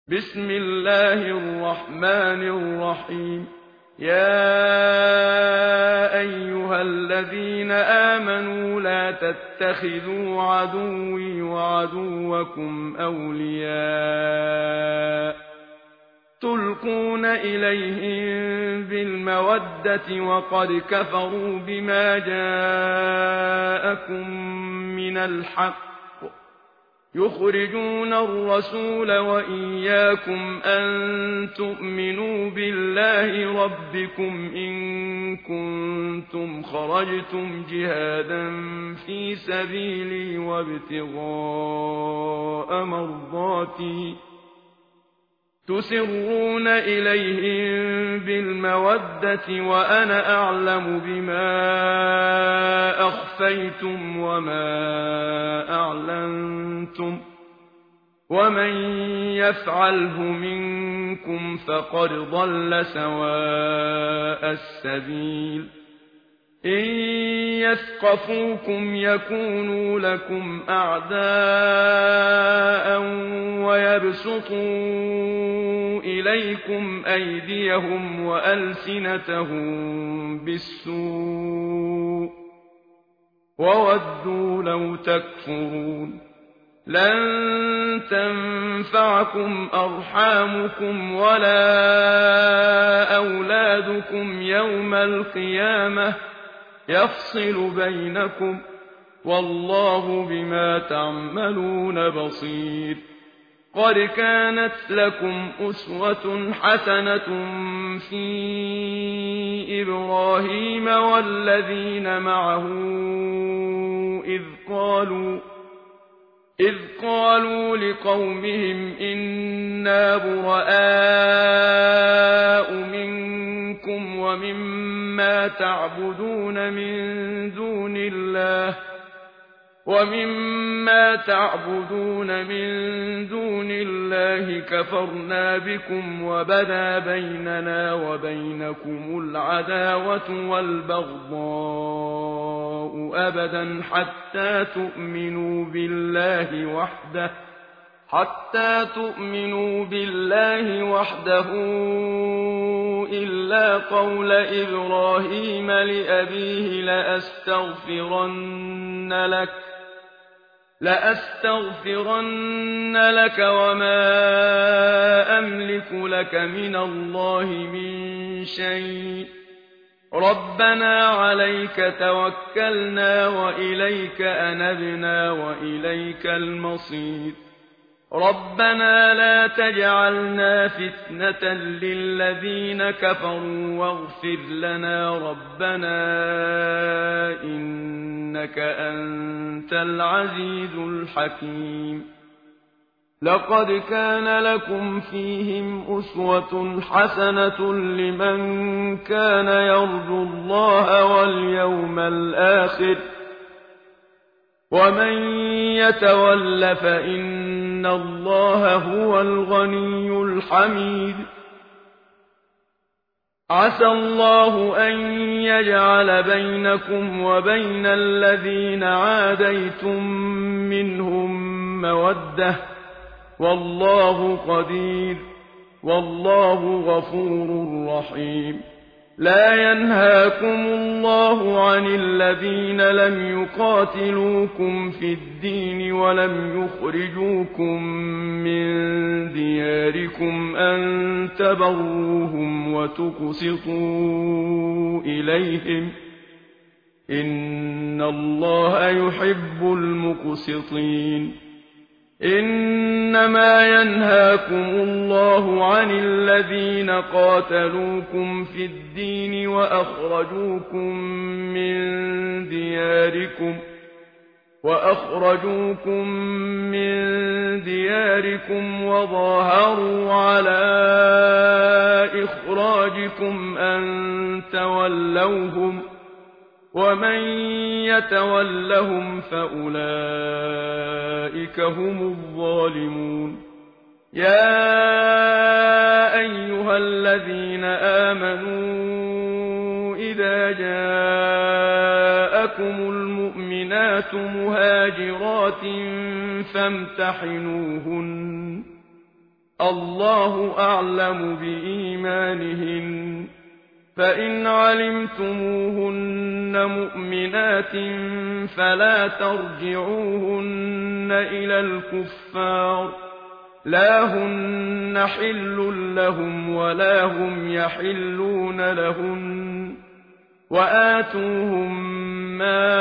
بسم الله الرحمن الرحيم. يا أيها الذين آمنوا لا تتخذوا عدوي وعدوكم أولياء تلقون إليهم بالمودة وقد كفروا بما جاءكم من الحق يخرجون الرسول وإياكم أن تؤمنوا بالله ربكم إن كنتم خرجتم جهادا في سبيلي وابتغاء مرضاتي تسرون إليهم بالمودة وأنا أعلم بما أخفيتم وما أعلنتم ومن يفعله منكم فقد ضل سواء السبيل. إن يثقفوكم يكونوا لكم أعداء ويبسطوا إليكم أيديهم وألسنتهم بالسوء وودوا لو تكفرون. لن تنفعكم أرحامكم ولا أولادكم يوم القيامة يفصل بينكم والله بما تعملون بصير. قد كانت لكم أسوة حسنة في إبراهيم والذين معه إذ قالوا لقومهم إنا براء منكم ومما تعبدون من دون الله كفرنا بكم وبدا بيننا وبينكم العداوة والبغضاء أبدا حتى تؤمنوا بالله وحده إلا قول إبراهيم لأبيه لأستغفرن لك وما أملك لك من الله من شيء ربنا عليك توكلنا وإليك أنبنا وإليك المصير. ربنا لا تجعلنا فتنة للذين كفروا واغفر لنا ربنا إنك أنت العزيز الحكيم. لقد كان لكم فيهم أسوة حسنة لمن كان يرجو الله واليوم الآخر ومن يتول فإن الله هو الغني الحميد. عسى الله أن يجعل بينكم وبين الذين عاديتم منهم مودة والله قدير والله غفور رحيم. لا ينهاكم الله عن الذين لم يقاتلوكم في الدين ولم يخرجوكم من دياركم أن تبروهم وتقسطوا إليهم إن الله يحب المقسطين. إنما ينهاكم الله عن الذين قاتلوكم في الدين وأخرجوكم من دياركم وظاهروا على إخراجكم أن تولوهم ومن يتولهم فأولئك هم الظالمون. يا أيها الذين آمنوا إذا جاءكم المؤمنات مهاجرات فامتحنوهن الله أعلم بإيمانهن فإن علمتموهن مؤمنات فلا ترجعوهن إلى الكفار لا هن حل لهم ولا هم يحلون لهن وآتوهم ما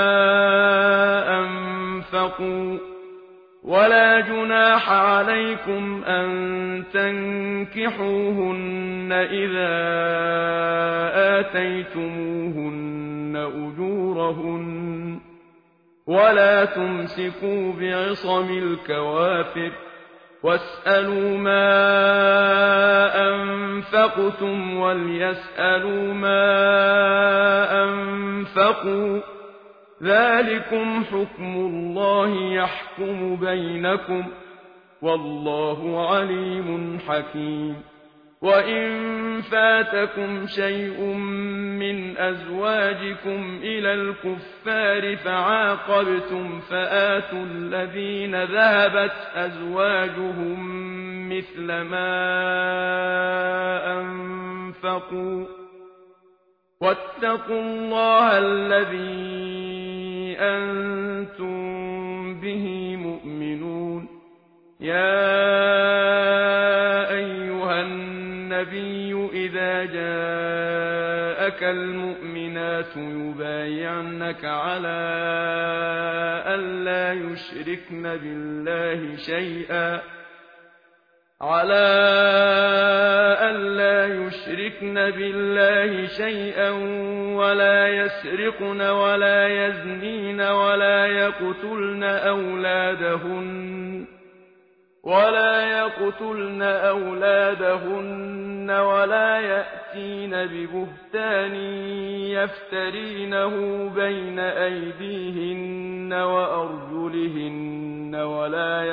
أنفقوا ولا جناح عليكم أن تنكحوهن إذا آتيتموهن أجورهن ولا تمسكوا بعصم الكوافر واسألوا ما أنفقتم وليسألوا ما أنفقوا ذلكم حكم الله يحكم بينكم والله عليم حكيم وإن فاتكم شيء من أزواجكم إلى الكفار فعاقبتم فآتوا الذين ذهبت أزواجهم مثل ما أنفقوا واتقوا الله الذي أنتم به مؤمنون يا أيها النبي إذا جاءك المؤمنات يبايعنك على ألا يشركن بالله شيئا ولا يسرقن ولا يزنين ولا يقتلن أولادهن ولا يأتين ببهتان يفترينه بين أيديهن وأرجلهن ولا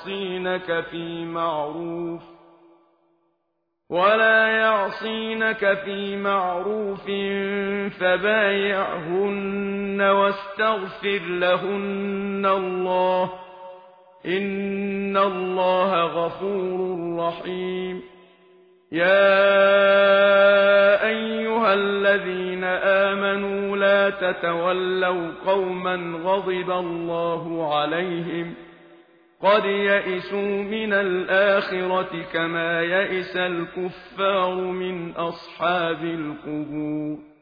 يعصينك في معروف فبايعهن واستغفر لهن الله إن الله غفور رحيم يا أيها الذين آمنوا لا تتولوا قوما غضب الله عليهم قد يئسوا من الآخرة كما يئس الكفار من أصحاب القبور